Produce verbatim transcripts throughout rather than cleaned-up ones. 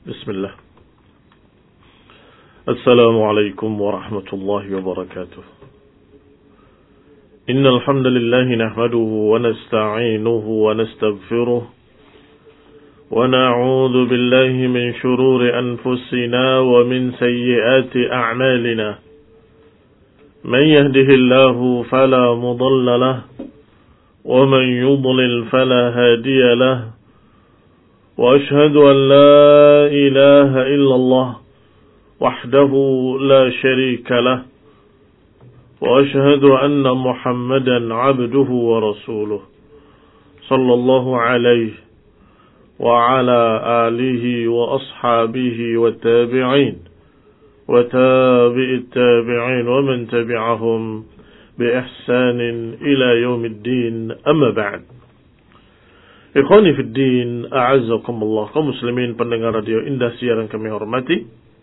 بسم الله. السلام عليكم ورحمة الله وبركاته. إن الحمد لله نحمده ونستعينه ونستغفره ونعوذ بالله من شرور أنفسنا ومن سيئات أعمالنا. من يهده الله فلا مضل له ومن يضلل فلا هادي له. وأشهد أن لا إله إلا الله وحده لا شريك له. وأشهد أن محمدا عبده ورسوله صلى الله عليه وعلى آله وأصحابه والتابعين وتابع التابعين ومن تبعهم بإحسان إلى يوم الدين. أما بعد. Ikhwani fid din, a'azzakumullah, kaum muslimin pendengar radio Indah siaran kami hormati.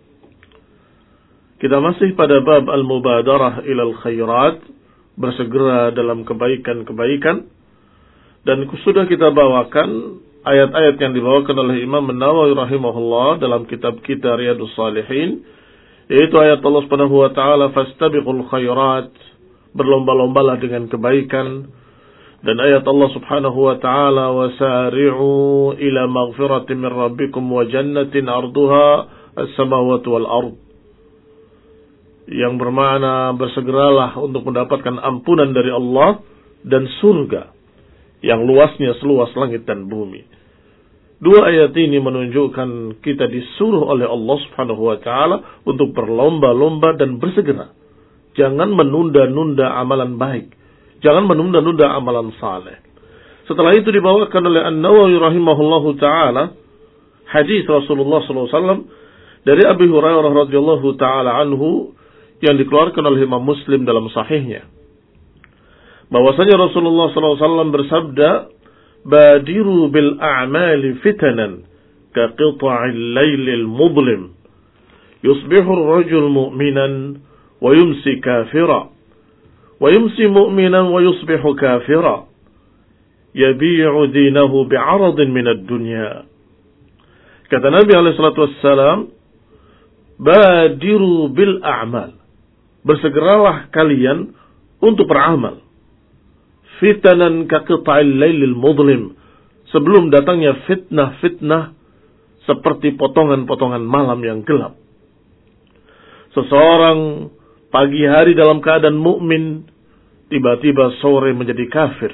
Kita masih pada bab al-mubadarah ilal khairat, bersegera dalam kebaikan-kebaikan. Dan sudah kita bawakan ayat-ayat yang dibawakan oleh Imam An-Nawawi rahimahullah dalam kitab kita Riyadhus Shalihin, yaitu ayat Allah Subhanahu wa taala, fastabiqul khairat, berlomba-lombalah dengan kebaikan. Dan ayat Allah Subhanahu wa taala, wasari'u ila maghfiratin min rabbikum wa jannatin arduha as-samawati wal ard, yang bermakna bersegeralah untuk mendapatkan ampunan dari Allah dan surga yang luasnya seluas langit dan bumi. Dua ayat ini menunjukkan kita disuruh oleh Allah Subhanahu wa taala untuk berlomba-lomba dan bersegera. Jangan menunda-nunda amalan baik. Jangan menunda-nunda amalan saleh. Setelah itu dibawakan oleh An-Nawawi rahimahullahu ta'ala hadis Rasulullah sallallahu alaihi wasallam dari Abi Hurairah radhiyallahu ta'ala anhu yang dikeluarkan oleh Imam Muslim dalam sahihnya. Bahwasanya Rasulullah sallallahu alaihi wasallam bersabda, badiru bil a'mali fitanan ka qita'il laylil mudlim yusbihu ar-rajul mu'minan wa yumsi kafira ويمسي مؤمنا ويصبح كافرا يبيع دينه بعرض من الدنيا. Kata Nabi alaihi salatu wassalam, badiru bil a'mal, bersegeralah kalian untuk beramal. Fitanan ka qita'il lailil mudlim, sebelum datangnya fitnah-fitnah seperti potongan-potongan malam yang gelap. Seseorang pagi hari dalam keadaan mukmin, tiba-tiba sore menjadi kafir.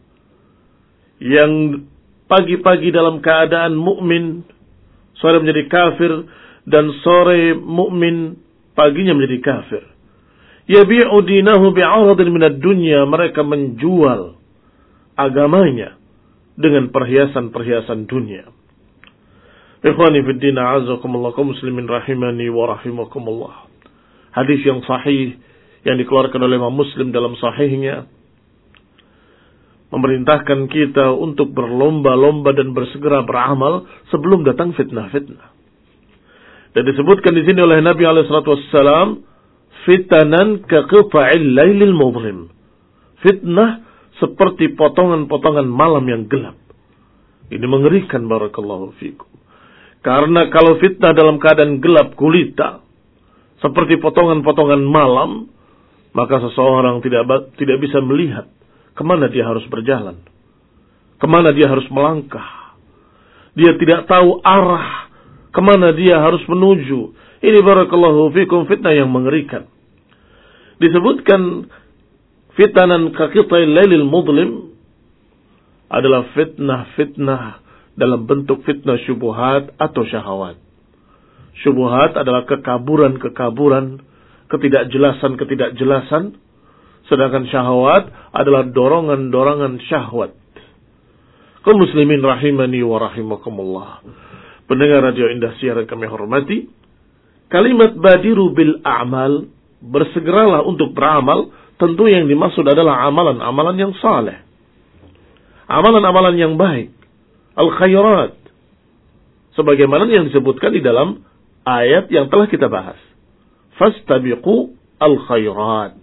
Yang pagi-pagi dalam keadaan mukmin, sore menjadi kafir, dan sore mukmin, paginya menjadi kafir. Yabi'u dinahu bi'aradin minad dunya, mereka menjual agamanya dengan perhiasan-perhiasan dunia. Ikhwani fid din, a'azzakumullah, kaum muslimin rahimani wa rahimakumullah. Hadis yang sahih yang dikeluarkan oleh Imam Muslim dalam sahihnya memerintahkan kita untuk berlomba-lomba dan bersegera beramal sebelum datang fitnah-fitnah. Dan disebutkan di sini oleh Nabi alaihi salatu wassalam, fitanan ka qita'il lailil mudlim, fitnah seperti potongan-potongan malam yang gelap. Ini mengerikan, barakallahu fikum. Karena kalau fitnah dalam keadaan gelap gulita seperti potongan-potongan malam, maka seseorang tidak tidak bisa melihat kemana dia harus berjalan, kemana dia harus melangkah. Dia tidak tahu arah kemana dia harus menuju. Ini barakallahu fikum fitnah yang mengerikan. Disebutkan fitanan ka qita'il lailil mudlim adalah fitnah-fitnah dalam bentuk fitnah syubhat atau syahwat. Syubhat adalah kekaburan-kekaburan, ketidakjelasan-ketidakjelasan, sedangkan syahwat adalah dorongan-dorongan syahwat. Kaum muslimin rahimani wa rahimakumullah, pendengar radio Indah siaran kami hormati, kalimat badiru bil a'mal, bersegeralah untuk beramal, tentu yang dimaksud adalah amalan-amalan yang saleh, amalan-amalan yang baik, al-khairat, sebagaimana yang disebutkan di dalam ayat yang telah kita bahas. Fastabiqu al-khairat,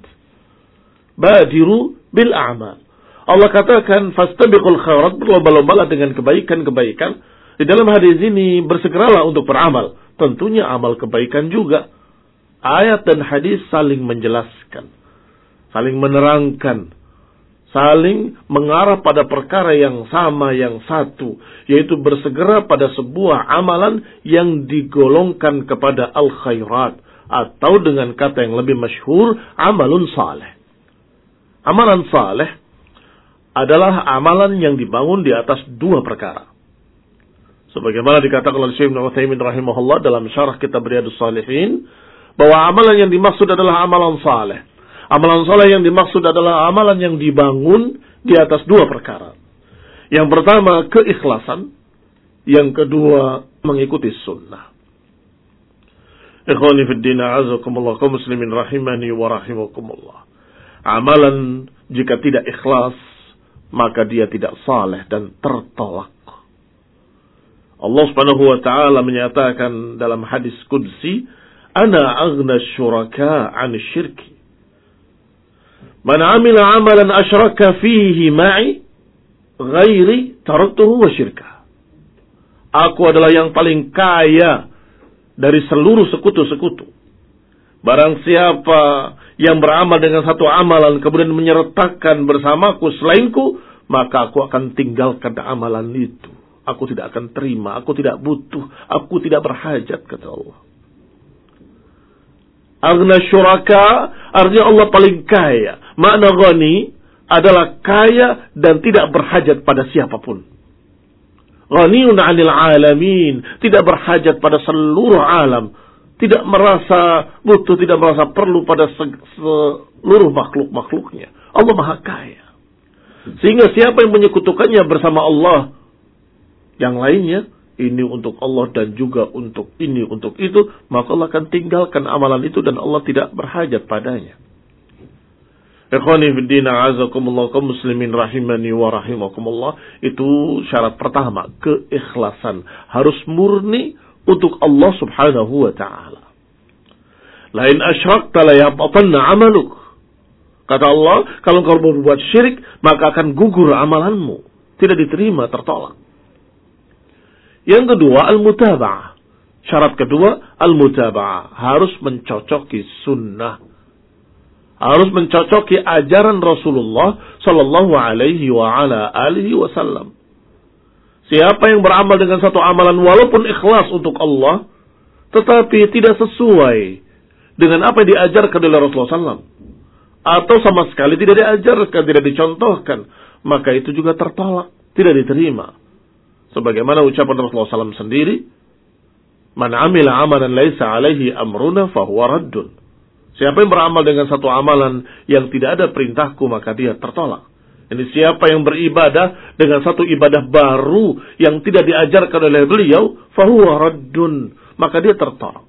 badiru bil a'mal. Allah katakan fastabiqul khairat, berlomba-lombalah dengan kebaikan-kebaikan. Di dalam hadis ini bersegeralah untuk beramal. Tentunya amal kebaikan juga. Ayat dan hadis saling menjelaskan, saling menerangkan, saling mengarah pada perkara yang sama, yang satu, yaitu bersegera pada sebuah amalan yang digolongkan kepada al-khairat, atau dengan kata yang lebih masyhur, amalun saleh. Amalan saleh adalah amalan yang dibangun di atas dua perkara. Sebagaimana dikatakan oleh Syekh Ibnu Utsaimin rahimahullah dalam syarah kitab Riyadhus Shalihin, bahwa amalan yang dimaksud adalah amalan saleh. Amalan saleh yang dimaksud adalah amalan yang dibangun di atas dua perkara. Yang pertama, keikhlasan. Yang kedua, mengikuti sunnah. Ikhwani fid din, a'azakumullah, kaum muslimin rahimani wa rahimakumullah. Amalan jika tidak ikhlas, maka dia tidak saleh dan tertolak. Allah Subhanahu wa taala menyatakan dalam hadis qudsi, "Ana aghna syuraka 'an syirki. Man 'amila 'amalan asyraka fihi ma'i ghairi taraktuhu wa syirka." Aku adalah yang paling kaya dari seluruh sekutu-sekutu. Barang siapa yang beramal dengan satu amalan kemudian menyertakan bersamaku selainku, maka aku akan tinggalkan amalan itu. Aku tidak akan terima, aku tidak butuh, aku tidak berhajat, kata Allah. Aghna syuraka, artinya Allah paling kaya. Makna ghani adalah kaya dan tidak berhajat pada siapapun. Ghaniun 'anil 'alamin, tidak berhajat pada seluruh alam, tidak merasa butuh, tidak merasa perlu pada seluruh makhluk-makhluknya. Allah Maha Kaya. Sehingga siapa yang menyekutukannya bersama Allah, yang lainnya, ini untuk Allah dan juga untuk ini, untuk itu, maka Allah akan tinggalkan amalan itu dan Allah tidak berhajat padanya. Ikhwani fiddin, a'azakumullah, kaum muslimin rahimani wa rahimakumullah. Itu syarat pertama, keikhlasan. Harus murni untuk Allah subhanahu wa ta'ala. Lain asyrakta la yahbatanna amaluk. Kata Allah, kalau kau berbuat syirik, maka akan gugur amalanmu. Tidak diterima, tertolak. Yang kedua, al-mutaba'ah. Syarat kedua, al-mutaba'ah. Harus mencocoki sunnah. Harus mencocoki ajaran Rasulullah sallallahu alaihi wa ala alihi wasallam. Siapa yang beramal dengan satu amalan walaupun ikhlas untuk Allah, tetapi tidak sesuai dengan apa yang diajarkan oleh Rasulullah sallallahu alaihi wasallam, atau sama sekali tidak diajarkan, tidak dicontohkan, maka itu juga tertolak, tidak diterima. Sebagaimana ucapan Rasulullah sallallahu alaihi wasallam sendiri, "Man amila amalan laisa alaihi amruna fahuwa raddun." Siapa yang beramal dengan satu amalan yang tidak ada perintahku, maka dia tertolak. Ini siapa yang beribadah dengan satu ibadah baru yang tidak diajarkan oleh beliau, fahuwa raddun, maka dia tertolak.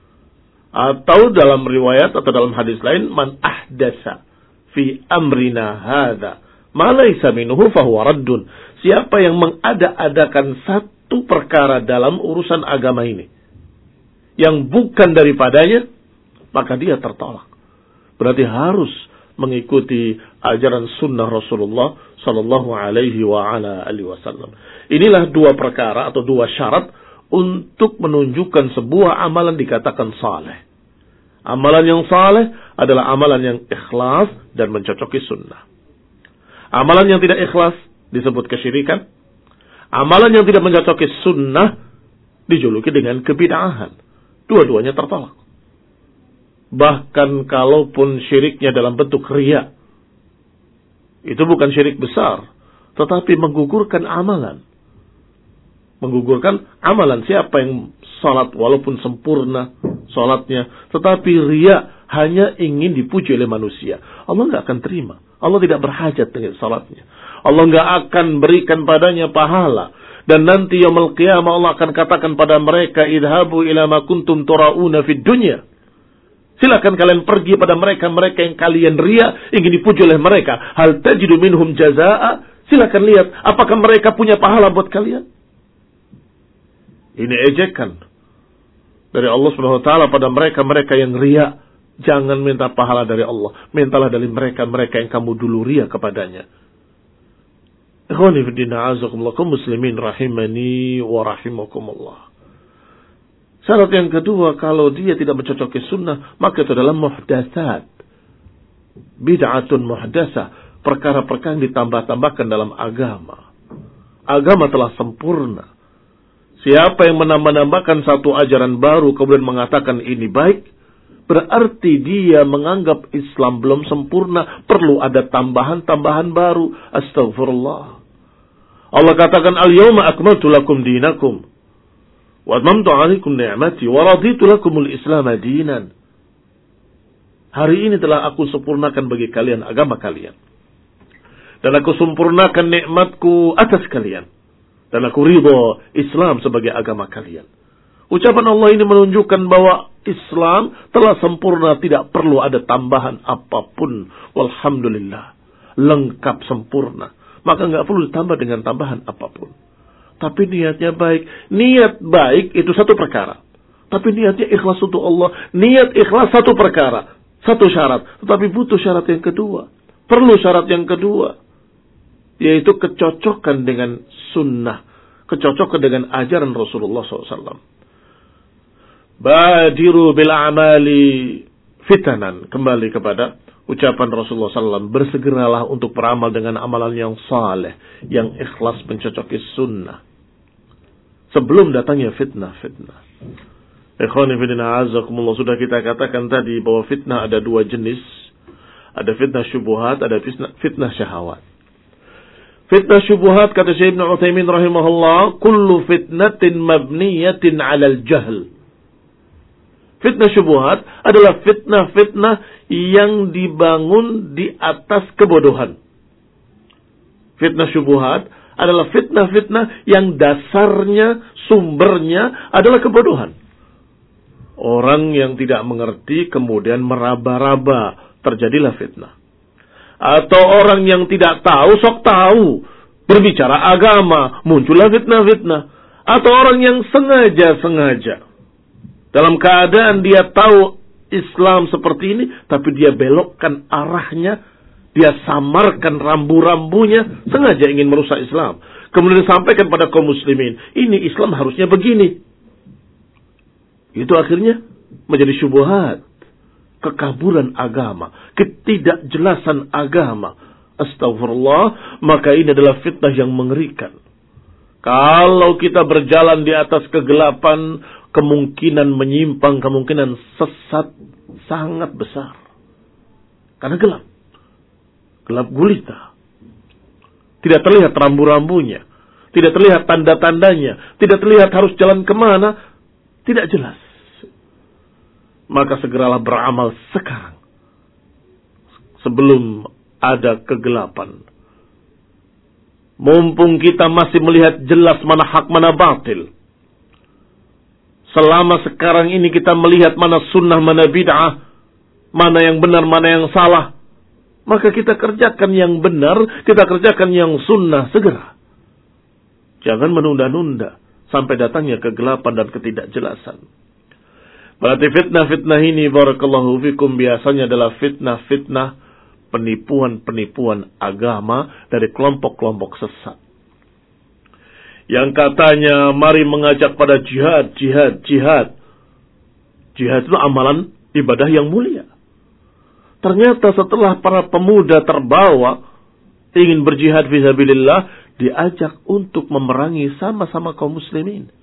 Atau dalam riwayat atau dalam hadis lain, "Man ahdasa fi amrina hadza ma laysa minhu fahuwa raddun." Siapa yang mengada-adakan satu perkara dalam urusan agama ini yang bukan daripadanya, maka dia tertolak. Berarti harus mengikuti ajaran sunnah Rasulullah sallallahu alaihi wa ala alihi wasallam. Inilah dua perkara atau dua syarat untuk menunjukkan sebuah amalan dikatakan saleh. Amalan yang saleh adalah amalan yang ikhlas dan mencocoki sunnah. Amalan yang tidak ikhlas disebut kesyirikan. Amalan yang tidak mencocoki sunnah dijuluki dengan kebid'ahan. Dua-duanya tertolak. Bahkan kalaupun syiriknya dalam bentuk riya, itu bukan syirik besar, tetapi menggugurkan amalan. Menggugurkan amalan. Siapa yang salat walaupun sempurna salatnya, tetapi riya hanya ingin dipuji oleh manusia, Allah nggak akan terima. Allah tidak berhajat dengan salatnya. Allah nggak akan berikan padanya pahala. Dan nanti yaumul qiyamah Allah akan katakan pada mereka, idhabu ila ma kuntum turauna fid dunya. Silakan kalian pergi pada mereka-mereka yang kalian ria, ingin dipuji oleh mereka. Hal tajidu minhum jazaa'a. Silakan lihat, apakah mereka punya pahala buat kalian? Ini ejekan dari Allah Subhanahu wa taala pada mereka-mereka yang ria. Jangan minta pahala dari Allah, mintalah dari mereka-mereka yang kamu dulu ria kepadanya. Ikhwani fi din, a'azakumullah, kaum muslimin rahimani wa rahimakumullah. Syarat yang kedua, kalau dia tidak mencocoki sunnah, maka itu adalah muhdatsat. Bid'atun muhdatsah, perkara-perkara yang ditambah-tambahkan dalam agama. Agama telah sempurna. Siapa yang menambah-nambahkan satu ajaran baru kemudian mengatakan ini baik, berarti dia menganggap Islam belum sempurna, perlu ada tambahan-tambahan baru. Astaghfirullah. Allah katakan, al-yawma akmaltu lakum dinakum wa atmamtu 'alaikum ni'mati wa raditu lakumul Islam dinan. Hari ini telah aku sempurnakan bagi kalian agama kalian, dan aku sempurnakan nikmatku atas kalian, dan aku ridha Islam sebagai agama kalian. Ucapan Allah ini menunjukkan bahwa Islam telah sempurna, tidak perlu ada tambahan apapun. Walhamdulillah, lengkap sempurna. Maka nggak perlu ditambah dengan tambahan apapun. Tapi niatnya baik. Niat baik itu satu perkara. Tapi niatnya ikhlas untuk Allah. Niat ikhlas satu perkara, satu syarat. Tetapi butuh syarat yang kedua. Perlu syarat yang kedua, yaitu kecocokan dengan sunnah, kecocokan dengan ajaran Rasulullah shallallahu alaihi wasallam. Badiru bil a'mali fitanan. Kembali kepada ucapan Rasulullah shallallahu alaihi wasallam. Bersegeralah untuk beramal dengan amalan yang saleh, yang ikhlas mencocoki sunnah, sebelum datangnya fitnah-fitnah. Ikhwani fillah, azakumullah. Sudah kita katakan tadi bahwa fitnah ada dua jenis. Ada fitnah syubuhat, ada fitnah, fitnah syahawat. Fitnah syubuhat, kata Syekh Ibnu Utsaimin rahimahullah, kullu fitnatin mabniyatin 'alal jahl. Fitnah syubuhat adalah fitnah-fitnah yang dibangun di atas kebodohan. Fitnah syubuhat adalah fitnah-fitnah yang dasarnya, sumbernya adalah kebodohan. Orang yang tidak mengerti kemudian meraba-raba, terjadilah fitnah. Atau orang yang tidak tahu, sok tahu, berbicara agama, muncullah fitnah-fitnah. Atau orang yang sengaja-sengaja, dalam keadaan dia tahu Islam seperti ini, tapi dia belokkan arahnya, dia samarkan rambu-rambunya, sengaja ingin merusak Islam. Kemudian disampaikan pada kaum muslimin, ini Islam harusnya begini. Itu akhirnya menjadi syubhat, kekaburan agama, ketidakjelasan agama. Astagfirullah, maka ini adalah fitnah yang mengerikan. Kalau kita berjalan di atas kegelapan, kemungkinan menyimpang, kemungkinan sesat sangat besar. Karena gelap. Gelap gulita. Tidak terlihat rambu-rambunya. Tidak terlihat tanda-tandanya. Tidak terlihat harus jalan kemana. Tidak jelas. Maka segeralah beramal sekarang, sebelum ada kegelapan. Mumpung kita masih melihat jelas mana hak, mana batil. Selama sekarang ini kita melihat mana sunnah, mana bid'ah, mana yang benar, mana yang salah, maka kita kerjakan yang benar, kita kerjakan yang sunnah segera. Jangan menunda-nunda sampai datangnya kegelapan dan ketidakjelasan. Berarti fitnah-fitnah ini, barakallahu fikum, biasanya adalah fitnah-fitnah penipuan-penipuan agama dari kelompok-kelompok sesat. Yang katanya mari mengajak pada jihad, jihad, jihad. Jihad itu amalan ibadah yang mulia. Ternyata setelah para pemuda terbawa ingin berjihad fisabilillah, diajak untuk memerangi sama-sama kaum muslimin.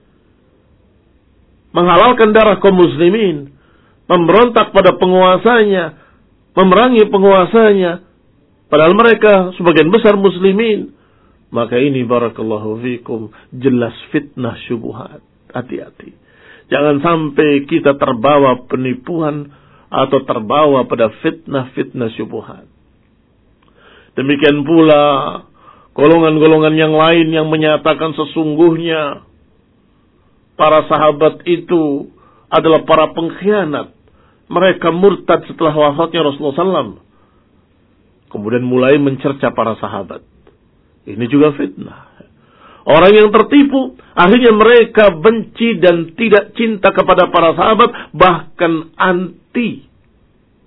Menghalalkan darah kaum muslimin, memberontak pada penguasanya, memerangi penguasanya, padahal mereka sebagian besar muslimin. Maka ini barakallahu fikum jelas fitnah syubhat. Hati-hati. Jangan sampai kita terbawa penipuan atau terbawa pada fitnah-fitnah syubhat. Demikian pula golongan-golongan yang lain yang menyatakan sesungguhnya para sahabat itu adalah para pengkhianat. Mereka murtad setelah wafatnya Rasulullah shallallahu alaihi wasallam. Kemudian mulai mencerca para sahabat. Ini juga fitnah. Orang yang tertipu, akhirnya mereka benci dan tidak cinta kepada para sahabat, bahkan anti.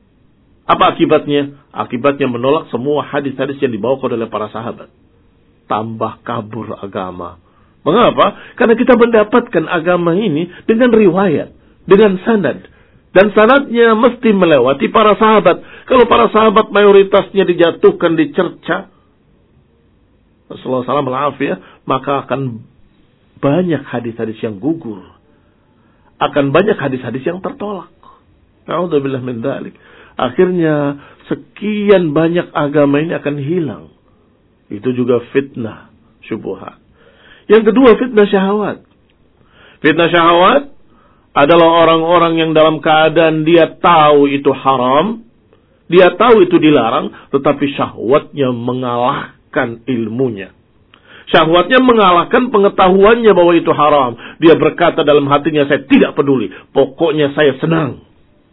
Apa akibatnya? Akibatnya menolak semua hadis-hadis yang dibawakan oleh para sahabat. tambah kabur agama. Mengapa? Karena kita mendapatkan agama ini dengan riwayat, dengan sanad. Dan sanadnya mesti melewati para sahabat. Kalau para sahabat mayoritasnya dijatuhkan, dicerca, Rasulullah shallallahu alaihi wasallam, maka akan banyak hadis-hadis yang gugur. Akan banyak hadis-hadis yang tertolak. Na'udzubillah min dzalik. Akhirnya sekian banyak agama ini akan hilang. Itu juga fitnah, syubhat. Yang kedua, fitnah syahwat. Fitnah syahwat adalah orang-orang yang dalam keadaan dia tahu itu haram, dia tahu itu dilarang, tetapi syahwatnya mengalahkan ilmunya. Syahwatnya mengalahkan pengetahuannya bahwa itu haram. Dia berkata dalam hatinya, saya tidak peduli, pokoknya saya senang.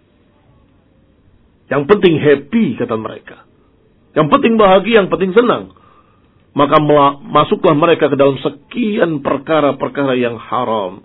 Yang penting happy, kata mereka. Yang penting bahagia, yang penting senang. Maka masuklah mereka ke dalam sekian perkara-perkara yang haram.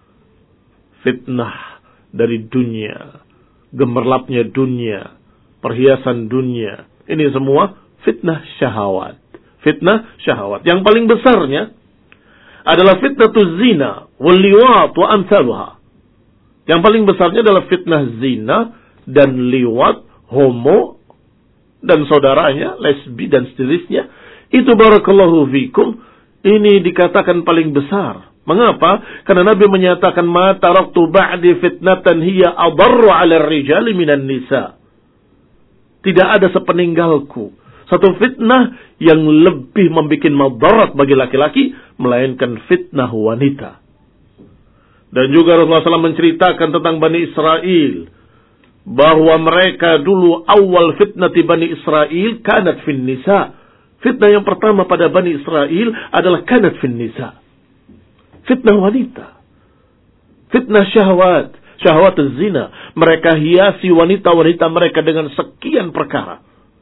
Fitnah dari dunia, gemerlapnya dunia, perhiasan dunia. Ini semua fitnah syahwat. Fitnah syahwat. Yang paling besarnya adalah fitnah zina, wal liwat wa amsaluha. Yang paling besarnya adalah fitnah zina dan liwat, homo dan saudaranya, lesbi dan seterusnya. Itu barakallahu fikum, ini dikatakan paling besar. Mengapa? Karena Nabi menyatakan, ma taraktu ba'di fitnatan hiya adarru 'ala ar-rijali minan nisa. Tidak ada sepeninggalku satu fitnah yang lebih membuat madarat bagi laki-laki melainkan fitnah wanita. Dan juga Rasulullah shallallahu alaihi wasallam menceritakan tentang Bani Israel bahwa mereka dulu awal fitnati Bani Israel kanat fin nisa. Fitnah yang pertama pada Bani Israel adalah kanat fin nisa. Fitnah wanita. Fitnah syahwat. Syahwat zina. Mereka hiasi wanita-wanita mereka dengan sekian perkara.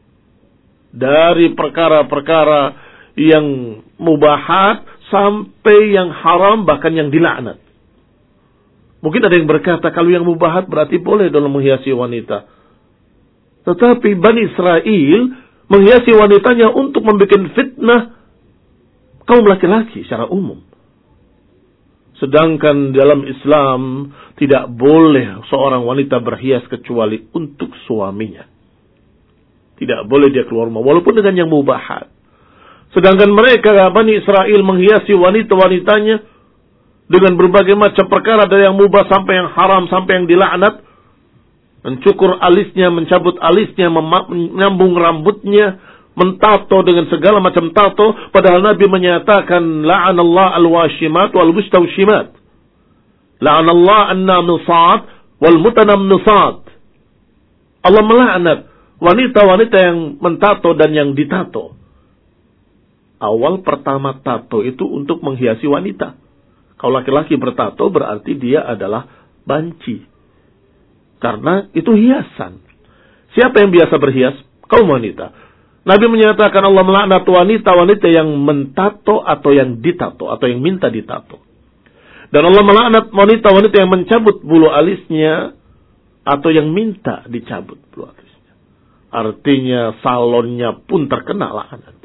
Dari perkara-perkara yang mubahat sampai yang haram, bahkan yang dilaknat. Mungkin ada yang berkata, kalau yang mubahat berarti boleh dalam menghiasi wanita. Tetapi Bani Israel menghiasi wanitanya untuk membuat fitnah kaum laki-laki secara umum. Sedangkan dalam Islam tidak boleh seorang wanita berhias kecuali untuk suaminya. Tidak boleh dia keluar rumah walaupun dengan yang mubahat. Sedangkan mereka Bani Israel menghiasi wanita-wanitanya dengan berbagai macam perkara, dari yang mubah sampai yang haram, sampai yang dilaknat. Mencukur alisnya, mencabut alisnya, menyambung rambutnya, mentato dengan segala macam tato, padahal Nabi menyatakan la'anallah al-washimat wal mustawshimat, la'anallah an-namisat wal mutanammisat. Allah melaknat wanita-wanita yang mentato dan yang ditato. Awal pertama tato itu untuk menghiasi wanita. Kalau laki-laki bertato berarti dia adalah banci, karena itu hiasan. Siapa yang biasa berhias? Kaum wanita. Nabi menyatakan Allah melaknat wanita-wanita yang mentato atau yang ditato, atau yang minta ditato. Dan Allah melaknat wanita-wanita yang mencabut bulu alisnya atau yang minta dicabut bulu alisnya. Artinya salonnya pun terkena laknat.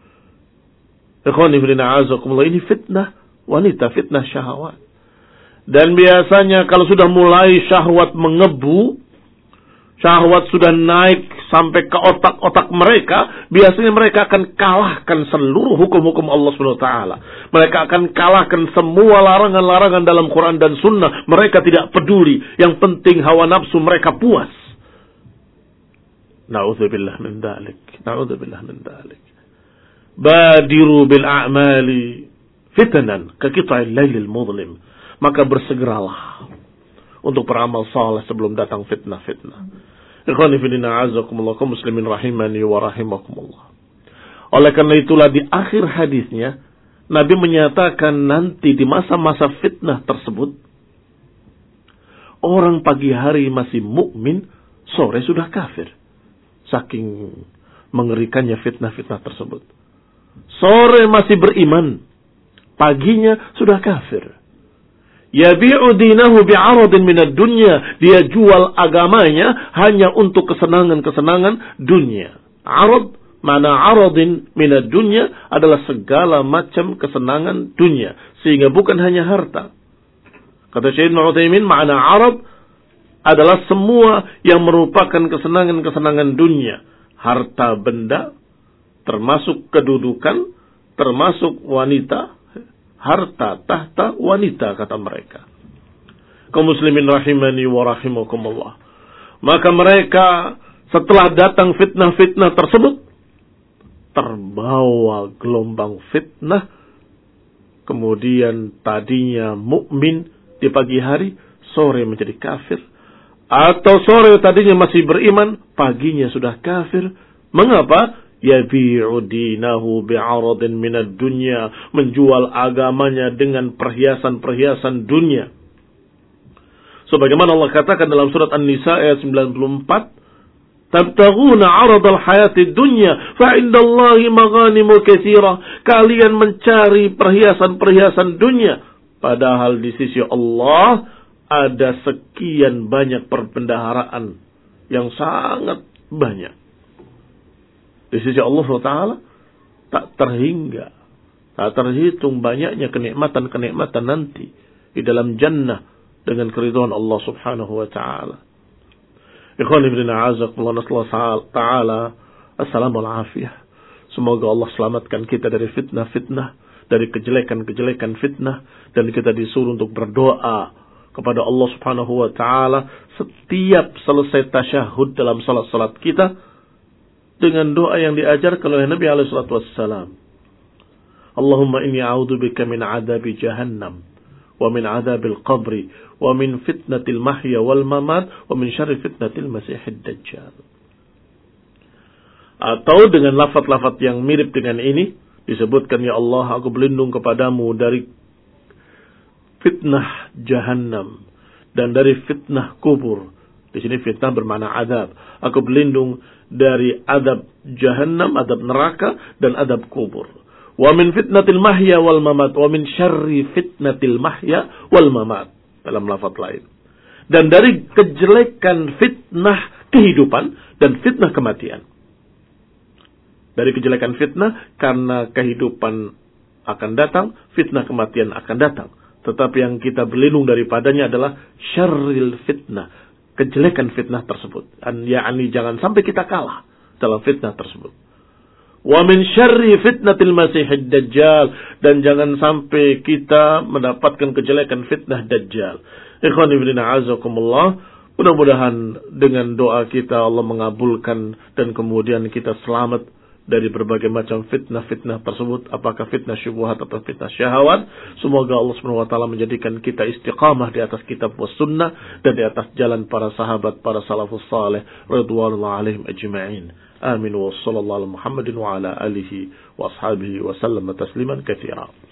Ikhwani fillah, azakumullah, ini fitnah wanita, fitnah syahwat. Dan biasanya kalau sudah mulai syahwat mengebu, syahwat sudah naik sampai ke otak-otak mereka, biasanya mereka akan kalahkan seluruh hukum-hukum Allah subhanahu wa taala. Mereka akan kalahkan semua larangan-larangan dalam Quran dan Sunnah. Mereka tidak peduli. Yang penting hawa nafsu mereka puas. Na'udzubillah min dzalik. Na'udzubillah min dzalik. Badiru bil a'mali fitanan ka qita'il lailil mudlim. Maka bersegeralah untuk beramal saleh sebelum datang fitnah-fitnah. Ikhwani fillah, a'azakumullah, kaum muslimin rahimani wa rahimakumullah. Oleh karena itulah di akhir hadisnya Nabi menyatakan nanti di masa-masa fitnah tersebut, orang pagi hari masih mukmin, sore sudah kafir. Saking mengerikannya fitnah-fitnah tersebut. Sore masih beriman, paginya sudah kafir. Yabi'u dinahu bi'aradin minad dunya. Dia jual agamanya hanya untuk kesenangan-kesenangan dunia. Arad Mana aradin minad dunya adalah segala macam kesenangan dunia. Sehingga bukan hanya harta. Kata Syekh Ibnu Utsaimin, makna arad adalah semua yang merupakan kesenangan-kesenangan dunia. Harta benda, termasuk kedudukan, termasuk wanita, harta, tahta, wanita, kata mereka. Kaum muslimin rahimani wa rahimakumullah. Maka mereka setelah datang fitnah-fitnah tersebut, terbawa gelombang fitnah, kemudian tadinya mukmin di pagi hari, sore menjadi kafir. Atau sore tadinya masih beriman, paginya sudah kafir. Mengapa? Yabi'u dinahu bi'aradin minad dunya. Menjual agamanya dengan perhiasan-perhiasan dunia. Sebagaimana Allah katakan dalam surat An-Nisa ayat sembilan puluh empat, tabtaghuna 'aradal hayatid dunya fa indallahi maghanimu katsira. Kalian mencari perhiasan-perhiasan dunia, padahal di sisi Allah ada sekian banyak perbendaharaan yang sangat banyak. Di sisi Allah subhanahu wa taala tak terhingga, tak terhitung banyaknya kenikmatan-kenikmatan nanti di dalam jannah dengan keridhaan Allah subhanahu wa ta'ala. Ikhwan ibn a'azakumullah nasallahu ta'ala assalamu alafiyah. Semoga Allah selamatkan kita dari fitnah-fitnah, dari kejelekan-kejelekan fitnah, dan kita disuruh untuk berdoa kepada Allah subhanahu wa ta'ala setiap selesai tasyahud dalam salat-salat kita dengan doa yang diajarkan oleh Nabi alaihi salatu wassalam. Allahumma inni a'udzubika min 'adzabi jahannam wa min 'adzabil qabri wa min fitnatil mahya wal mamat wa min syarri fitnatil masiihid dajjal. Atau dengan lafaz-lafaz yang mirip dengan ini disebutkan, ya Allah, aku berlindung kepadamu dari fitnah jahannam dan dari fitnah kubur. Di sini fitnah bermakna azab. Aku berlindung dari azab jahannam, azab neraka, dan azab kubur. Wa min fitnatil mahya wal mamat wa min syarri fitnatil mahya wal mamat, dalam lafaz lain. Dan dari kejelekan fitnah kehidupan dan fitnah kematian. Dari kejelekan fitnah karena kehidupan akan datang, fitnah kematian akan datang. Tetapi yang kita berlindung daripadanya adalah syarril fitnah, kejelekan fitnah tersebut. Yakni jangan sampai kita kalah dalam fitnah tersebut. Wa min syarri fitnatil masiihid dajjal, dan jangan sampai kita mendapatkan kejelekan fitnah dajjal. Ikhwan ibn a'azakumullah, mudah-mudahan dengan doa kita Allah mengabulkan dan kemudian kita selamat dari berbagai macam fitnah-fitnah tersebut, apakah fitnah syubhat atau fitnah syahwat. Semoga Allah subhanahu wa taala menjadikan kita istiqamah di atas kitab was sunnah dan di atas jalan para sahabat, para salafus saleh radhiyallahu alaihim ajma'in. Amin wa sallallahu ala Muhammadin wa ala alihi wa ashabihi wa sallam tasliman katsira.